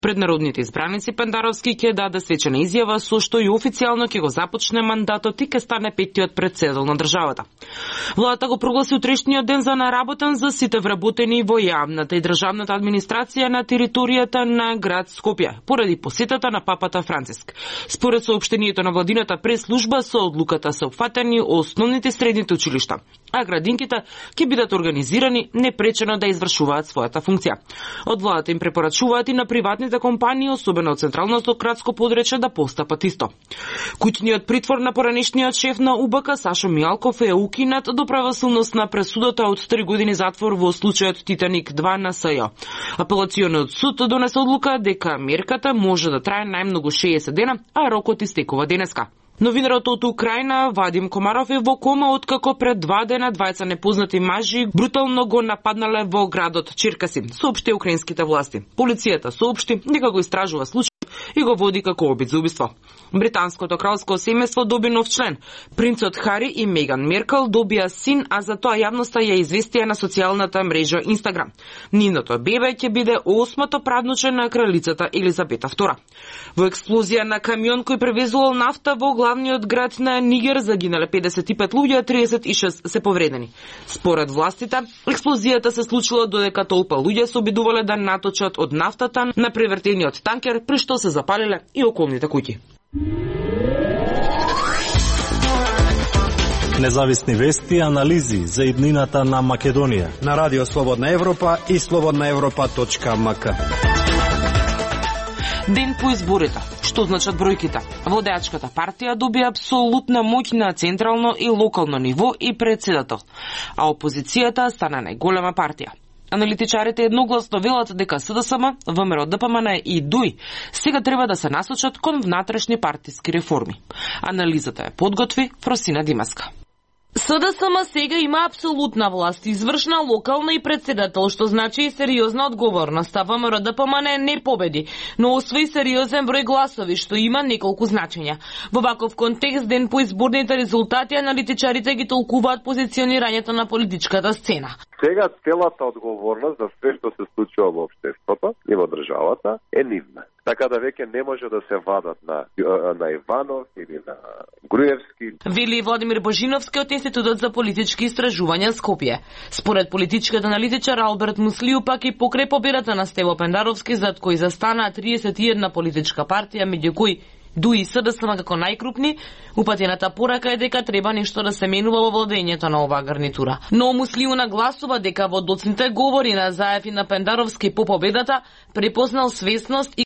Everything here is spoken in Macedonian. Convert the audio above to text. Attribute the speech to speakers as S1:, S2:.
S1: Пред народните избраници Пендаровски ќе даде свечена изјава со што и официјално ќе го започне мандатот и ќе стане петтиот претседател на државата. Владата го прогласи утрешниот ден за наработен за сите вработени во јавната и државната администрација на територијата на град Скопје, поради посетата на папата Франциск. Според соопштението на владината прес-служба, со одлуката се опфатени основните средните училишта, а градинките ќе бидат организирани непречено да извршуваат својата функција. Од владата им препорачуваат и на приватните компании, особено од централното градско подречје, да постапат исто. Куќниот притвор на поранешниот шеф на УБК Сашо Мијалков е укинат до правосудностна пресудата од 3 години затвор во случајот Титаник 2 на СЈ. Апелациониот суд донесе одлука дека мерката може да трае најмногу 60 дена, а рокот истекува денеска. Новинарот од Украина Вадим Комаров е во кома откако пред 2 дена двајца непознати мажи брутално го нападнале во градот Черкаси, соопшти украинските власти. Полицијата соопшти дека го истражува случај и го води како обид за убиство. Британското кралско семејство доби нов член. Принцот Хари и Меган Меркел добија син, а за тоа јавноста ја известија на социјалната мрежа Инстаграм. Нивното бебе ќе биде 8-то правнуче на кралицата Елизабета II. Во експлозија на камион кој превезувал нафта во главниот град на Нигер загинале 55 луѓе, 36 се повредени. Според властите, експлозијата се случила додека толпа луѓе се обидувале да наточат од нафтата на превртениот танкер, при што се запалиле и околните куќи.
S2: Независни вести и анализи за иднината на Македонија
S3: на Радио Слободна Европа и slobodnaevropa.mk.
S1: Ден по изборите. Што значат бројките? Владеачката партија добија апсолутна моќ на централно и локално ниво и претседател, а опозицијата стана најголема партија. Аналитичарите едногласно велат дека СДСМ, ВМРО, ДПМН и ДУИ сега треба да се насочат кон внатрешни партиски реформи. Анализата е подготви Фросина Димаска.
S4: СДСМ сега има апсолутна власт, извршна, локална и претседател, што значи и сериозна одговорност, а ВМРО ДПМН не победи, но освои сериозен број гласови, што има неколку значења. Во ваков контекст, ден по изборните резултати, аналитичарите ги толкуваат позиционирањето на политичката сцена.
S5: Сега целата одговорност за све што се случува во општеството и во државата е нивна. Така да веќе не може да се вадат на Иванов или на Груевски.
S4: Вели Владимир Божиновски од Институтот за политички истражувања Скопје. Според политичкиот аналитичар Алберт Муслију пак и покрај победата на Стево Пендаровски, зад кој застанаа 31 политичка партија, меѓу кои ДУИ и СДСМ како најкрупни, упатената порака е дека треба нешто да се менува во владењето на оваа гарнитура. Но Муслију нагласува дека во доцните говори на Заев и на Пендаровски по победата препознал свесност и